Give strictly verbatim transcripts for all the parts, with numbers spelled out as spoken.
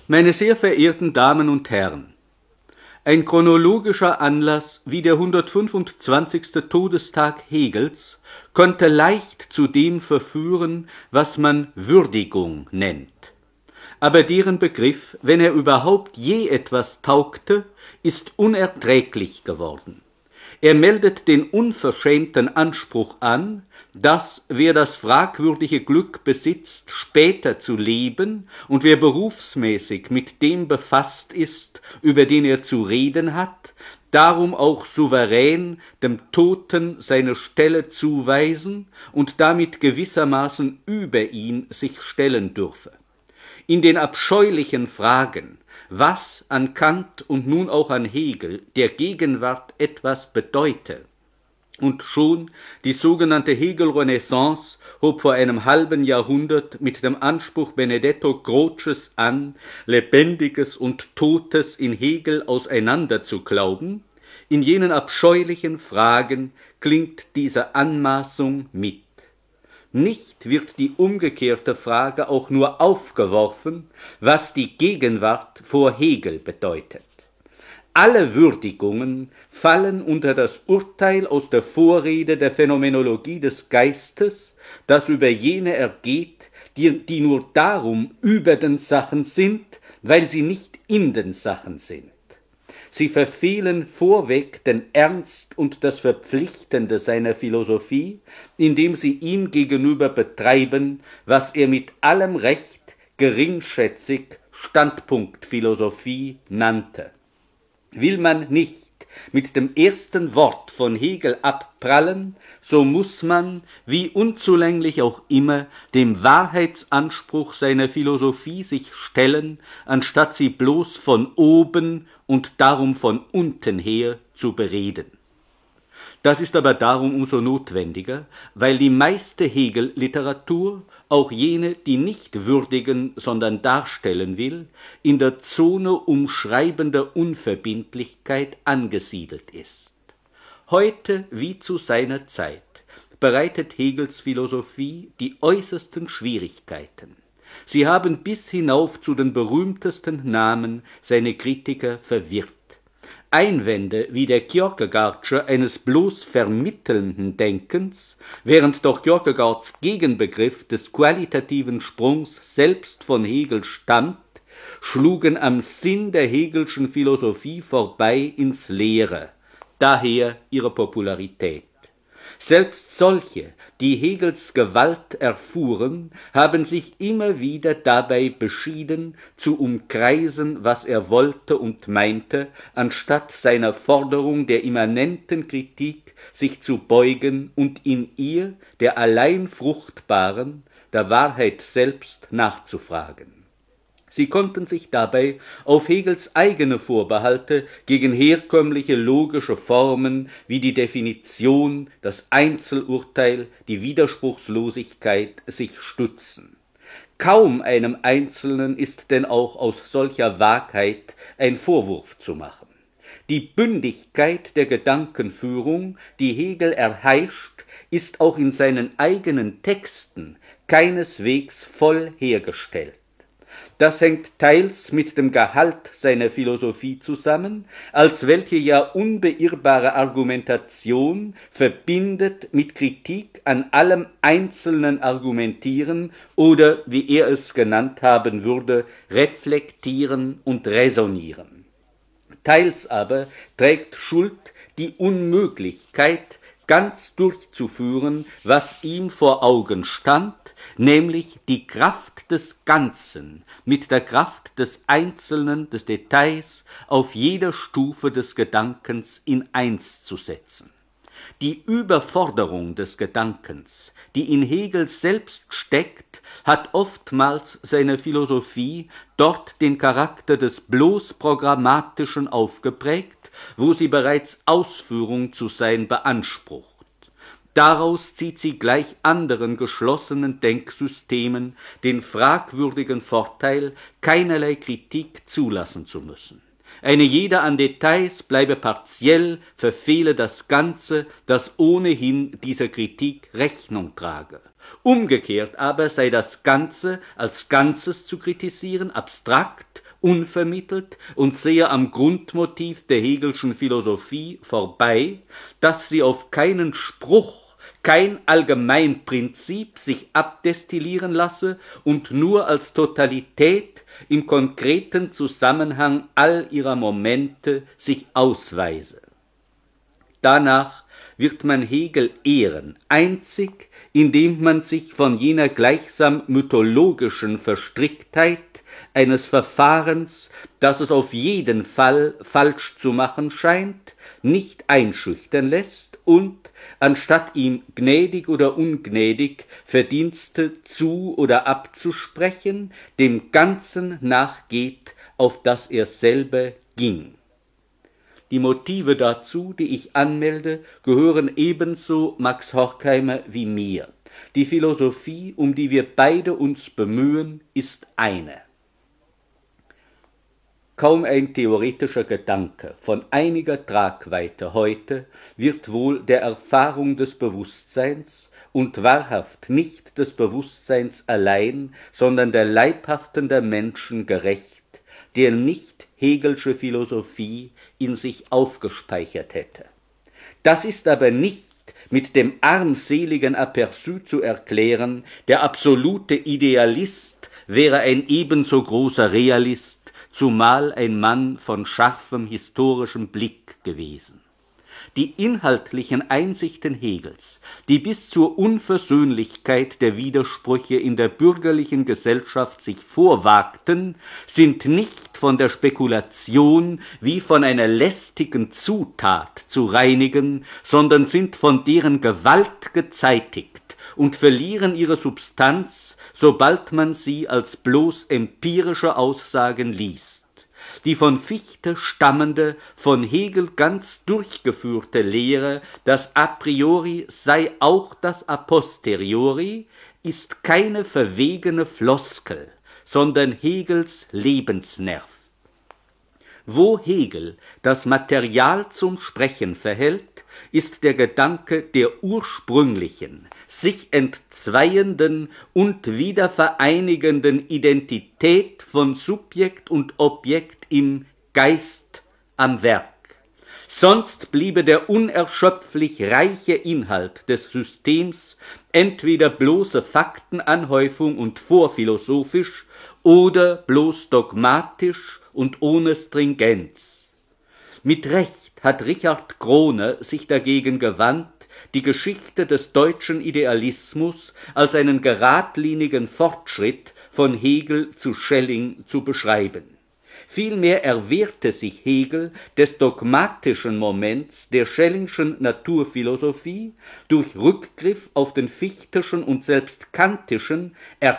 Meine sehr verehrten Damen und Herren, ein chronologischer Anlass wie der hundertfünfundzwanzigste Todestag Hegels konnte leicht zu dem verführen, was man Würdigung nennt. Aber deren Begriff, wenn er überhaupt je etwas taugte, ist unerträglich geworden. Er meldet den unverschämten Anspruch an, dass, wer das fragwürdige Glück besitzt, später zu leben, und wer berufsmäßig mit dem befasst ist, über den er zu reden hat, darum auch souverän dem Toten seine Stelle zuweisen und damit gewissermaßen über ihn sich stellen dürfe. In den abscheulichen Fragen, was an Kant und nun auch an Hegel der Gegenwart etwas bedeute, und schon die sogenannte Hegel-Renaissance hob vor einem halben Jahrhundert mit dem Anspruch Benedetto Croces an, Lebendiges und Totes in Hegel auseinander zu glauben. In jenen abscheulichen Fragen klingt diese Anmaßung mit. Nicht wird die umgekehrte Frage auch nur aufgeworfen, was die Gegenwart vor Hegel bedeutet. Alle Würdigungen fallen unter das Urteil aus der Vorrede der Phänomenologie des Geistes, das über jene ergeht, die, die nur darum über den Sachen sind, weil sie nicht in den Sachen sind. Sie verfehlen vorweg den Ernst und das Verpflichtende seiner Philosophie, indem sie ihm gegenüber betreiben, was er mit allem Recht geringschätzig Standpunktphilosophie nannte. Will man nicht mit dem ersten Wort von Hegel abprallen, so muss man, wie unzulänglich auch immer, dem Wahrheitsanspruch seiner Philosophie sich stellen, anstatt sie bloß von oben und darum von unten her zu bereden. Das ist aber darum umso notwendiger, weil die meiste Hegel-Literatur, auch jene, die nicht würdigen, sondern darstellen will, in der Zone umschreibender Unverbindlichkeit angesiedelt ist. Heute wie zu seiner Zeit bereitet Hegels Philosophie die äußersten Schwierigkeiten. Sie haben bis hinauf zu den berühmtesten Namen seine Kritiker verwirrt. Einwände wie der Kierkegaardsche eines bloß vermittelnden Denkens, während doch Kierkegaards Gegenbegriff des qualitativen Sprungs selbst von Hegel stammt, schlugen am Sinn der Hegelschen Philosophie vorbei ins Leere, daher ihre Popularität. Selbst solche, die Hegels Gewalt erfuhren, haben sich immer wieder dabei beschieden, zu umkreisen, was er wollte und meinte, anstatt seiner Forderung der immanenten Kritik sich zu beugen und in ihr, der allein Fruchtbaren, der Wahrheit selbst nachzufragen. Sie konnten sich dabei auf Hegels eigene Vorbehalte gegen herkömmliche logische Formen wie die Definition, das Einzelurteil, die Widerspruchslosigkeit sich stützen. Kaum einem Einzelnen ist denn auch aus solcher Wahrheit ein Vorwurf zu machen. Die Bündigkeit der Gedankenführung, die Hegel erheischt, ist auch in seinen eigenen Texten keineswegs voll hergestellt. Das hängt teils mit dem Gehalt seiner Philosophie zusammen, als welche ja unbeirrbare Argumentation verbindet mit Kritik an allem einzelnen Argumentieren oder, wie er es genannt haben würde, reflektieren und räsonieren. Teils aber trägt Schuld die Unmöglichkeit, ganz durchzuführen, was ihm vor Augen stand, nämlich die Kraft des Ganzen mit der Kraft des Einzelnen, des Details auf jeder Stufe des Gedankens in eins zu setzen. Die Überforderung des Gedankens, die in Hegel selbst steckt, hat oftmals seine Philosophie dort den Charakter des bloß Programmatischen aufgeprägt, wo sie bereits Ausführung zu sein beansprucht. Daraus zieht sie gleich anderen geschlossenen Denksystemen den fragwürdigen Vorteil, keinerlei Kritik zulassen zu müssen. Eine jede an Details bleibe partiell, verfehle das Ganze, das ohnehin dieser Kritik Rechnung trage. Umgekehrt aber sei das Ganze als Ganzes zu kritisieren abstrakt unvermittelt und sehr am Grundmotiv der Hegelschen Philosophie vorbei, dass sie auf keinen Spruch, kein Allgemeinprinzip sich abdestillieren lasse und nur als Totalität im konkreten Zusammenhang all ihrer Momente sich ausweise. Danach wird man Hegel ehren, einzig indem man sich von jener gleichsam mythologischen Verstricktheit eines Verfahrens, das es auf jeden Fall falsch zu machen scheint, nicht einschüchtern lässt und, anstatt ihm gnädig oder ungnädig Verdienste zu- oder abzusprechen, dem Ganzen nachgeht, auf das er selber ging. Die Motive dazu, die ich anmelde, gehören ebenso Max Horkheimer wie mir. Die Philosophie, um die wir beide uns bemühen, ist eine. Kaum ein theoretischer Gedanke von einiger Tragweite heute wird wohl der Erfahrung des Bewusstseins und wahrhaft nicht des Bewusstseins allein, sondern der Leibhaften der Menschen gerecht, der nicht Hegelsche Philosophie in sich aufgespeichert hätte. Das ist aber nicht mit dem armseligen Aperçu zu erklären, der absolute Idealist wäre ein ebenso großer Realist, zumal ein Mann von scharfem historischem Blick gewesen. Die inhaltlichen Einsichten Hegels, die bis zur Unversöhnlichkeit der Widersprüche in der bürgerlichen Gesellschaft sich vorwagten, sind nicht von der Spekulation wie von einer lästigen Zutat zu reinigen, sondern sind von deren Gewalt gezeitigt und verlieren ihre Substanz, sobald man sie als bloß empirische Aussagen liest. Die von Fichte stammende, von Hegel ganz durchgeführte Lehre, das a priori sei auch das a posteriori, ist keine verwegene Floskel, sondern Hegels Lebensnerv. Wo Hegel das Material zum Sprechen verhält, ist der Gedanke der ursprünglichen, sich entzweienden und wiedervereinigenden Identität von Subjekt und Objekt im Geist am Werk. Sonst bliebe der unerschöpflich reiche Inhalt des Systems entweder bloße Faktenanhäufung und vorphilosophisch oder bloß dogmatisch und ohne Stringenz. Mit Recht hat Richard Krone sich dagegen gewandt, die Geschichte des deutschen Idealismus als einen geradlinigen Fortschritt von Hegel zu Schelling zu beschreiben. Vielmehr erwehrte sich Hegel des dogmatischen Moments der Schellingschen Naturphilosophie durch Rückgriff auf den fichteschen und selbst kantischen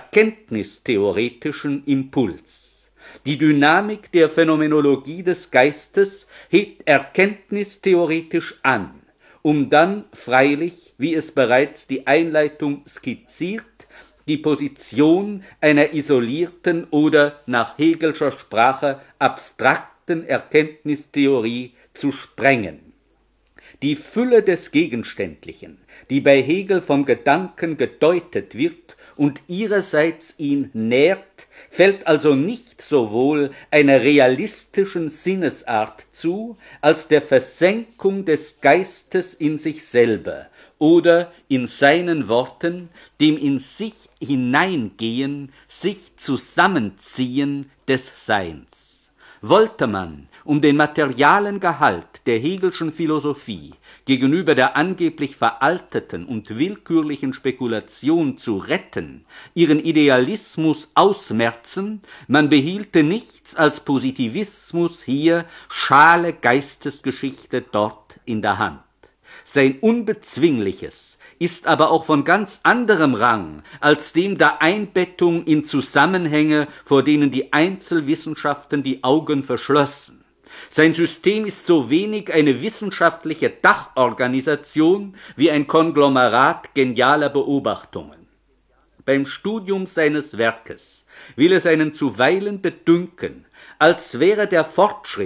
erkenntnistheoretischen Impuls. Die Dynamik der Phänomenologie des Geistes hebt erkenntnistheoretisch an, um dann freilich, wie es bereits die Einleitung skizziert, die Position einer isolierten oder nach Hegelscher Sprache abstrakten Erkenntnistheorie zu sprengen. Die Fülle des Gegenständlichen, die bei Hegel vom Gedanken gedeutet wird und ihrerseits ihn nährt, fällt also nicht sowohl einer realistischen Sinnesart zu, als der Versenkung des Geistes in sich selber oder in seinen Worten dem in sich hineingehen, sich zusammenziehen des Seins. Wollte man, um den materialen Gehalt der Hegelschen Philosophie gegenüber der angeblich veralteten und willkürlichen Spekulation zu retten, ihren Idealismus ausmerzen, man behielte nichts als Positivismus hier, schale Geistesgeschichte dort in der Hand. Sein Unbezwingliches ist aber auch von ganz anderem Rang als dem der Einbettung in Zusammenhänge, vor denen die Einzelwissenschaften die Augen verschlossen. Sein System ist so wenig eine wissenschaftliche Dachorganisation wie ein Konglomerat genialer Beobachtungen. Beim Studium seines Werkes will es einen zuweilen bedünken, als wäre der Fortschritt,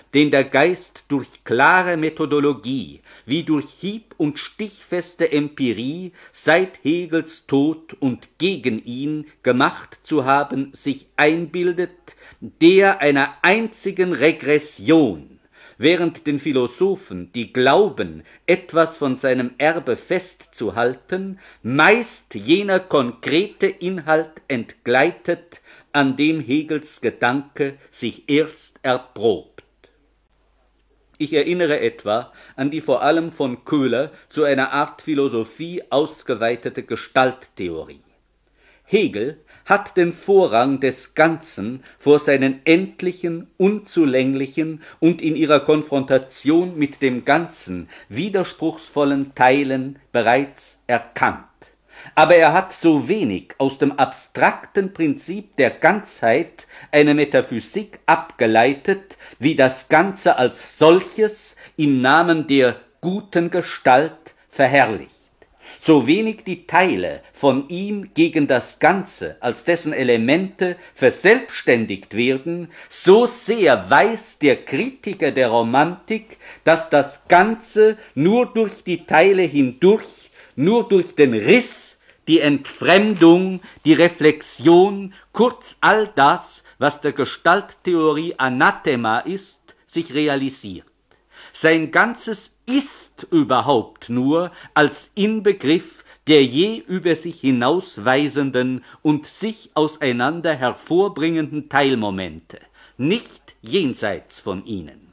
den der Geist durch klare Methodologie wie durch hieb- und stichfeste Empirie seit Hegels Tod und gegen ihn gemacht zu haben sich einbildet, der einer einzigen Regression, während den Philosophen, die glauben, etwas von seinem Erbe festzuhalten, meist jener konkrete Inhalt entgleitet, an dem Hegels Gedanke sich erst erprobt. Ich erinnere etwa an die vor allem von Köhler zu einer Art Philosophie ausgeweitete Gestalttheorie. Hegel hat den Vorrang des Ganzen vor seinen endlichen, unzulänglichen und in ihrer Konfrontation mit dem Ganzen widerspruchsvollen Teilen bereits erkannt. Aber er hat so wenig aus dem abstrakten Prinzip der Ganzheit eine Metaphysik abgeleitet, wie das Ganze als solches im Namen der guten Gestalt verherrlicht. So wenig die Teile von ihm gegen das Ganze als dessen Elemente verselbstständigt werden, so sehr weiß der Kritiker der Romantik, dass das Ganze nur durch die Teile hindurch, nur durch den Riss, die Entfremdung, die Reflexion, kurz all das, was der Gestalttheorie Anathema ist, sich realisiert. Sein ganzes Ist überhaupt nur als Inbegriff der je über sich hinausweisenden und sich auseinander hervorbringenden Teilmomente, nicht jenseits von ihnen.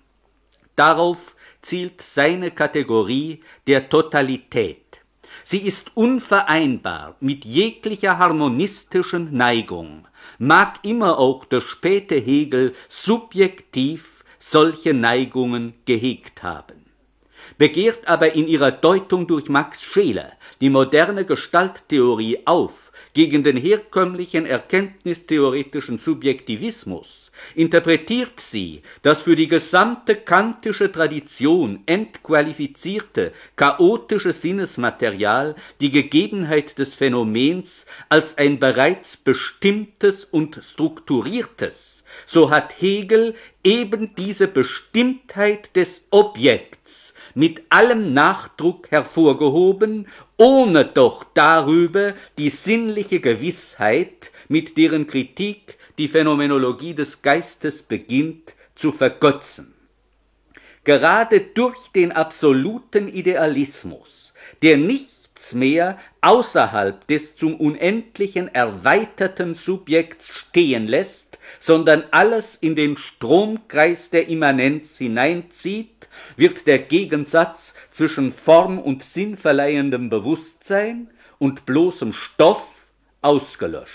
Darauf zielt seine Kategorie der Totalität. Sie ist unvereinbar mit jeglicher harmonistischen Neigung, mag immer auch der späte Hegel subjektiv solche Neigungen gehegt haben. Begehrt aber in ihrer Deutung durch Max Scheler die moderne Gestalttheorie auf gegen den herkömmlichen erkenntnistheoretischen Subjektivismus, interpretiert sie das für die gesamte kantische Tradition entqualifizierte, chaotische Sinnesmaterial, die Gegebenheit des Phänomens, als ein bereits bestimmtes und strukturiertes, so hat Hegel eben diese Bestimmtheit des Objekts mit allem Nachdruck hervorgehoben, ohne doch darüber die sinnliche Gewissheit, mit deren Kritik die Phänomenologie des Geistes beginnt, zu vergötzen. Gerade durch den absoluten Idealismus, der nichts mehr außerhalb des zum Unendlichen erweiterten Subjekts stehen lässt, sondern alles in den Stromkreis der Immanenz hineinzieht, wird der Gegensatz zwischen form- und sinnverleihendem Bewusstsein und bloßem Stoff ausgelöscht.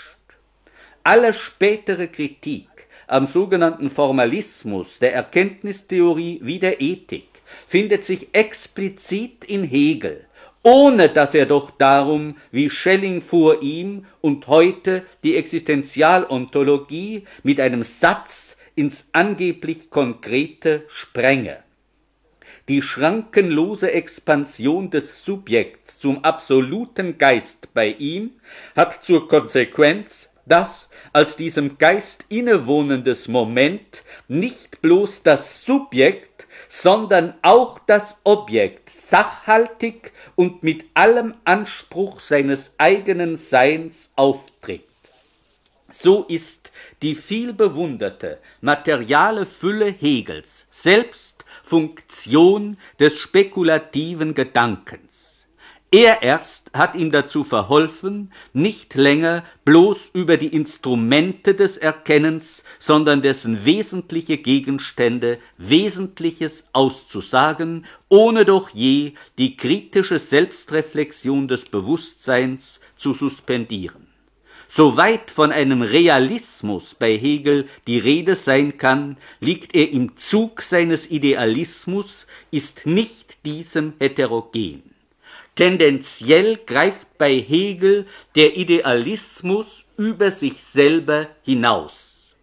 Alle spätere Kritik am sogenannten Formalismus der Erkenntnistheorie wie der Ethik findet sich explizit in Hegel, ohne dass er doch darum, wie Schelling vor ihm und heute die Existenzialontologie mit einem Satz ins angeblich Konkrete sprenge. Die schrankenlose Expansion des Subjekts zum absoluten Geist bei ihm hat zur Konsequenz, dass als diesem Geist innewohnendes Moment nicht bloß das Subjekt, sondern auch das Objekt sachhaltig und mit allem Anspruch seines eigenen Seins auftritt. So ist die vielbewunderte materiale Fülle Hegels selbst Funktion des spekulativen Gedankens. Er erst hat ihm dazu verholfen, nicht länger bloß über die Instrumente des Erkennens, sondern dessen wesentliche Gegenstände Wesentliches auszusagen, ohne doch je die kritische Selbstreflexion des Bewusstseins zu suspendieren. Soweit von einem Realismus bei Hegel die Rede sein kann, liegt er im Zug seines Idealismus, ist nicht diesem heterogen. Tendenziell greift bei Hegel der Idealismus über sich selber hinaus.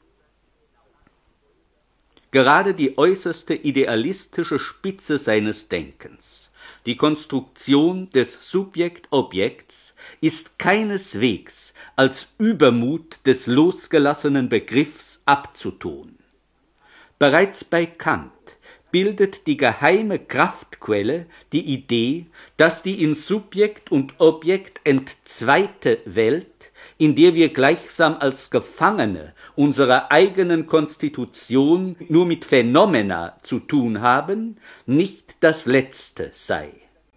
Gerade die äußerste idealistische Spitze seines Denkens, die Konstruktion des Subjekt-Objekts, ist keineswegs als Übermut des losgelassenen Begriffs abzutun. Bereits bei Kant bildet die geheime Kraftquelle die Idee, dass die in Subjekt und Objekt entzweite Welt, in der wir gleichsam als Gefangene unserer eigenen Konstitution nur mit Phänomena zu tun haben, nicht das Letzte sei.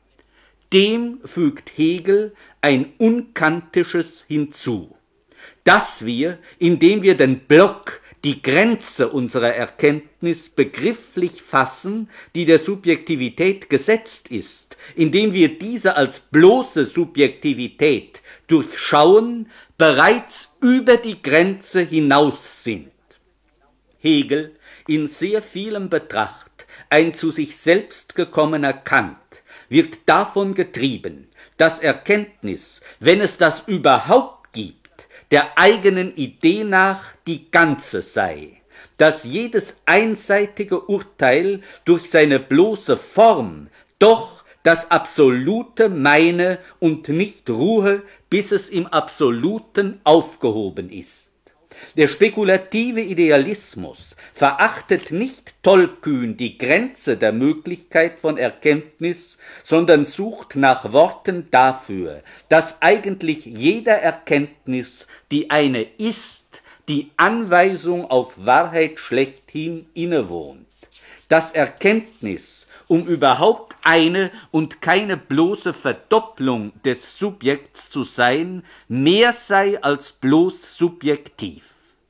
Dem fügt Hegel ein Unkantisches hinzu, dass wir, indem wir den Block, die Grenze unserer Erkenntnis begrifflich fassen, die der Subjektivität gesetzt ist, indem wir diese als bloße Subjektivität durchschauen, bereits über die Grenze hinaus sind. Hegel, in sehr vielem Betracht ein zu sich selbst gekommener Kant, wird davon getrieben, dass Erkenntnis, wenn es das überhaupt gibt, der eigenen Idee nach die ganze sei, dass jedes einseitige Urteil durch seine bloße Form doch das Absolute meine und nicht ruhe, bis es im Absoluten aufgehoben ist. Der spekulative Idealismus verachtet nicht tollkühn die Grenze der Möglichkeit von Erkenntnis, sondern sucht nach Worten dafür, dass eigentlich jeder Erkenntnis, die eine ist, die Anweisung auf Wahrheit schlechthin innewohnt. Dass Erkenntnis, um überhaupt eine und keine bloße Verdopplung des Subjekts zu sein, mehr sei als bloß subjektiv.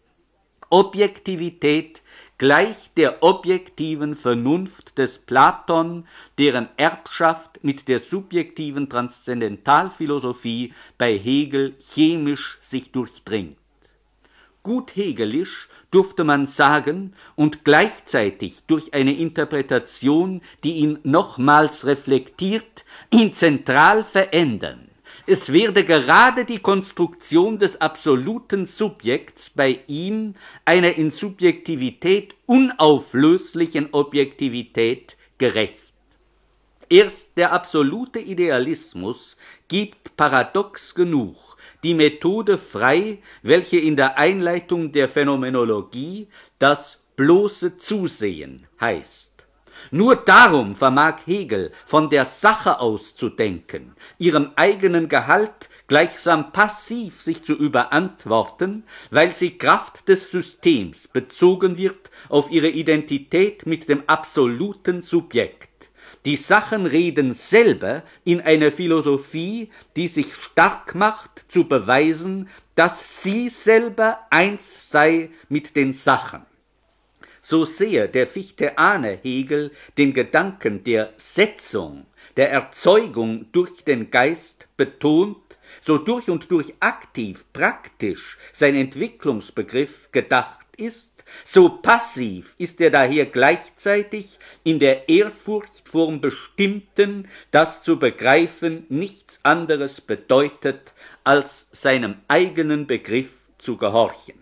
Objektivität gleich der objektiven Vernunft des Platon, deren Erbschaft mit der subjektiven Transzendentalphilosophie bei Hegel chemisch sich durchdringt. Gut hegelisch durfte man sagen und gleichzeitig durch eine Interpretation, die ihn nochmals reflektiert, ihn zentral verändern. Es werde gerade die Konstruktion des absoluten Subjekts bei ihm einer in Subjektivität unauflöslichen Objektivität gerecht. Erst der absolute Idealismus gibt paradox genug die Methode frei, welche in der Einleitung der Phänomenologie das bloße Zusehen heißt. Nur darum vermag Hegel von der Sache aus zu denken, ihrem eigenen Gehalt gleichsam passiv sich zu überantworten, weil sie Kraft des Systems bezogen wird auf ihre Identität mit dem absoluten Subjekt. Die Sachen reden selber in einer Philosophie, die sich stark macht, zu beweisen, dass sie selber eins sei mit den Sachen. So sehr der Fichteaner Hegel den Gedanken der Setzung, der Erzeugung durch den Geist betont, so durch und durch aktiv, praktisch sein Entwicklungsbegriff gedacht ist, so passiv ist er daher gleichzeitig in der Ehrfurcht vorm Bestimmten, das zu begreifen nichts anderes bedeutet, als seinem eigenen Begriff zu gehorchen.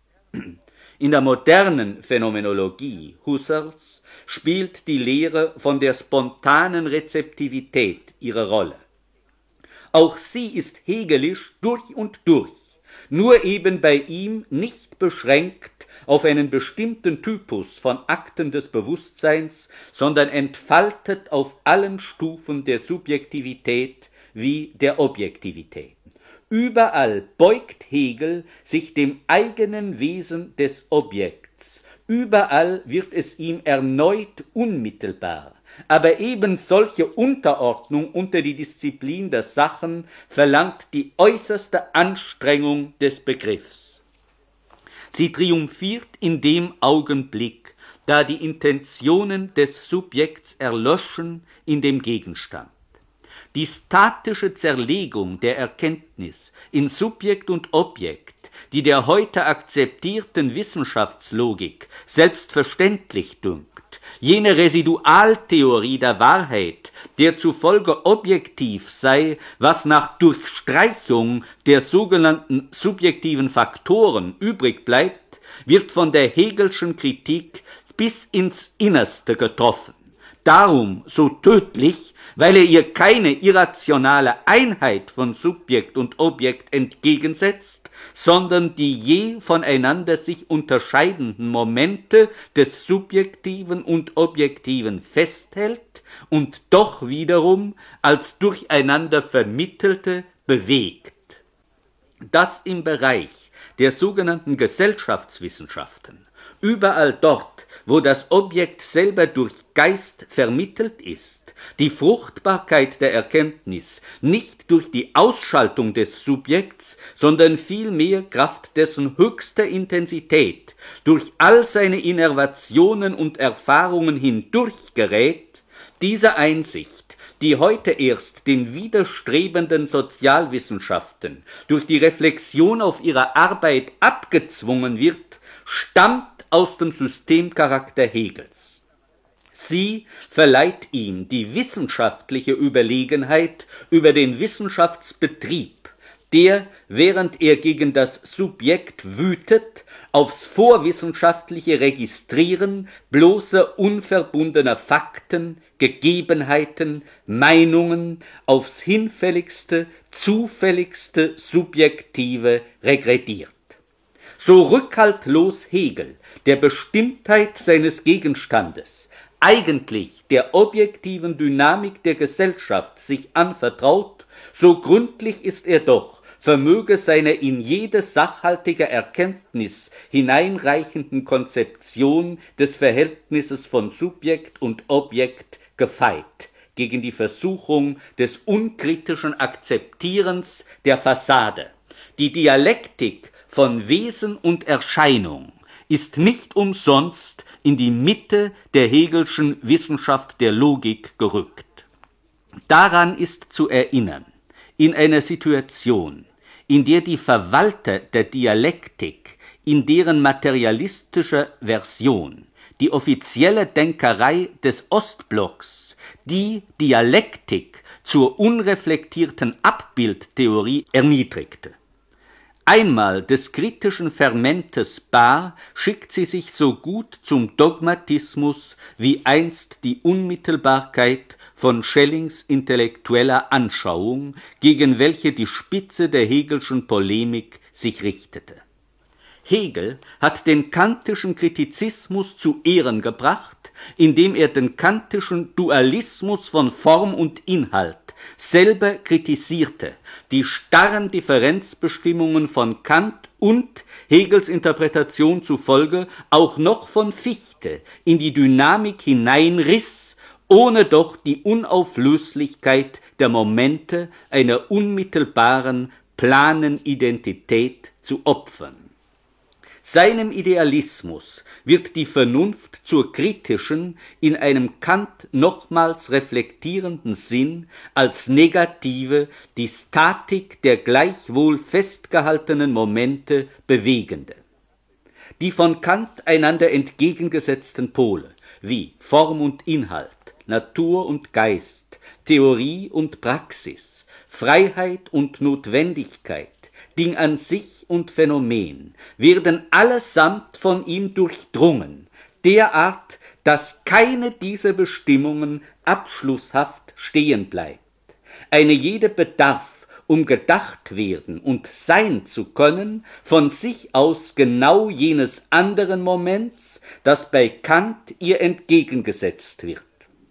In der modernen Phänomenologie Husserls spielt die Lehre von der spontanen Rezeptivität ihre Rolle. Auch sie ist hegelisch durch und durch, nur eben bei ihm nicht beschränkt auf einen bestimmten Typus von Akten des Bewusstseins, sondern entfaltet auf allen Stufen der Subjektivität wie der Objektivität. Überall beugt Hegel sich dem eigenen Wesen des Objekts, überall wird es ihm erneut unmittelbar, aber eben solche Unterordnung unter die Disziplin der Sachen verlangt die äußerste Anstrengung des Begriffs. Sie triumphiert in dem Augenblick, da die Intentionen des Subjekts erlöschen in dem Gegenstand. Die statische Zerlegung der Erkenntnis in Subjekt und Objekt, die der heute akzeptierten Wissenschaftslogik selbstverständlich dünkt, jene Residualtheorie der Wahrheit, der zufolge objektiv sei, was nach Durchstreichung der sogenannten subjektiven Faktoren übrig bleibt, wird von der Hegelschen Kritik bis ins Innerste getroffen. Darum so tödlich, weil er ihr keine irrationale Einheit von Subjekt und Objekt entgegensetzt, sondern die je voneinander sich unterscheidenden Momente des Subjektiven und Objektiven festhält und doch wiederum als durcheinander vermittelte bewegt. Dass im Bereich der sogenannten Gesellschaftswissenschaften, überall dort, wo das Objekt selber durch Geist vermittelt ist, die Fruchtbarkeit der Erkenntnis nicht durch die Ausschaltung des Subjekts, sondern vielmehr Kraft dessen höchster Intensität durch all seine Innervationen und Erfahrungen hindurchgerät, diese Einsicht, die heute erst den widerstrebenden Sozialwissenschaften durch die Reflexion auf ihre Arbeit abgezwungen wird, stammt aus dem Systemcharakter Hegels. Sie verleiht ihm die wissenschaftliche Überlegenheit über den Wissenschaftsbetrieb, der, während er gegen das Subjekt wütet, aufs vorwissenschaftliche Registrieren bloßer unverbundener Fakten, Gegebenheiten, Meinungen aufs hinfälligste, zufälligste Subjektive regrediert. So rückhaltlos Hegel der Bestimmtheit seines Gegenstandes, eigentlich der objektiven Dynamik der Gesellschaft sich anvertraut, so gründlich ist er doch, vermöge seiner in jede sachhaltige Erkenntnis hineinreichenden Konzeption des Verhältnisses von Subjekt und Objekt gefeit gegen die Versuchung des unkritischen Akzeptierens der Fassade. Die Dialektik von Wesen und Erscheinung ist nicht umsonst in die Mitte der Hegelschen Wissenschaft der Logik gerückt. Daran ist zu erinnern, in einer Situation, in der die Verwalter der Dialektik in deren materialistischer Version die offizielle Denkerei des Ostblocks die Dialektik zur unreflektierten Abbildtheorie erniedrigte. Einmal des kritischen Fermentes bar, schickt sie sich so gut zum Dogmatismus wie einst die Unmittelbarkeit von Schellings intellektueller Anschauung, gegen welche die Spitze der Hegelschen Polemik sich richtete. Hegel hat den kantischen Kritizismus zu Ehren gebracht, indem er den kantischen Dualismus von Form und Inhalt selber kritisierte, die starren Differenzbestimmungen von Kant und Hegels Interpretation zufolge auch noch von Fichte in die Dynamik hineinriss, ohne doch die Unauflöslichkeit der Momente einer unmittelbaren, planen Identität zu opfern. Seinem Idealismus wird die Vernunft zur kritischen, in einem Kant nochmals reflektierenden Sinn als negative, die Statik der gleichwohl festgehaltenen Momente bewegende. Die von Kant einander entgegengesetzten Pole, wie Form und Inhalt, Natur und Geist, Theorie und Praxis, Freiheit und Notwendigkeit, Ding an sich und Phänomen, werden allesamt von ihm durchdrungen, derart, dass keine dieser Bestimmungen abschlusshaft stehen bleibt. Eine jede bedarf, um gedacht werden und sein zu können, von sich aus genau jenes anderen Moments, das bei Kant ihr entgegengesetzt wird.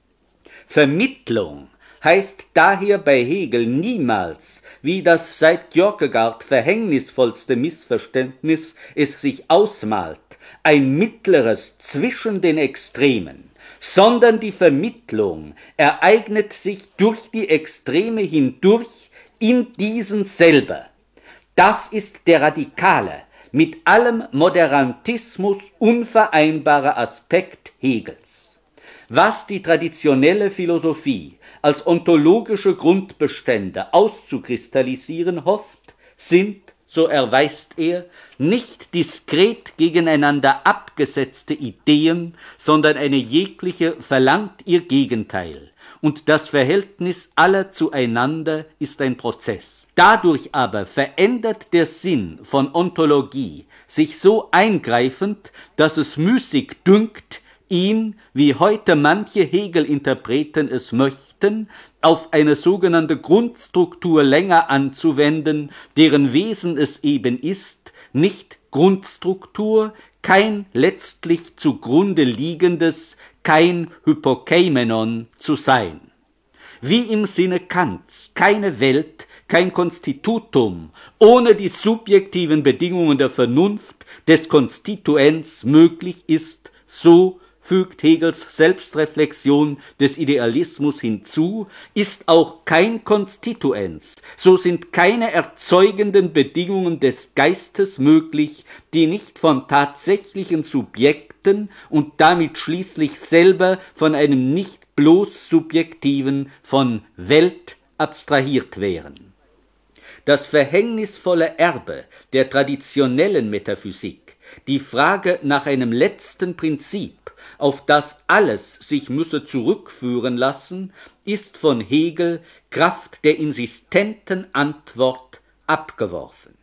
Vermittlung heißt daher bei Hegel niemals, wie das seit Kierkegaard verhängnisvollste Missverständnis es sich ausmalt, ein mittleres zwischen den Extremen, sondern die Vermittlung ereignet sich durch die Extreme hindurch in diesen selber. Das ist der radikale, mit allem Moderantismus unvereinbare Aspekt Hegels. Was die traditionelle Philosophie als ontologische Grundbestände auszukristallisieren hofft, sind, so erweist er, nicht diskret gegeneinander abgesetzte Ideen, sondern eine jegliche verlangt ihr Gegenteil, und das Verhältnis aller zueinander ist ein Prozess. Dadurch aber verändert der Sinn von Ontologie sich so eingreifend, dass es müßig dünkt, ihn, wie heute manche Hegel-Interpreten es möchten, auf eine sogenannte Grundstruktur länger anzuwenden, deren Wesen es eben ist, nicht Grundstruktur, kein letztlich zugrunde liegendes, kein Hypokeimenon zu sein. Wie im Sinne Kants keine Welt, kein Konstitutum ohne die subjektiven Bedingungen der Vernunft des Konstituents möglich ist, so fügt Hegels Selbstreflexion des Idealismus hinzu, ist auch kein Konstituens, so sind keine erzeugenden Bedingungen des Geistes möglich, die nicht von tatsächlichen Subjekten und damit schließlich selber von einem nicht bloß subjektiven, von Welt abstrahiert wären. Das verhängnisvolle Erbe der traditionellen Metaphysik, die Frage nach einem letzten Prinzip, auf das alles sich müsse zurückführen lassen, ist von Hegel Kraft der insistenten Antwort abgeworfen.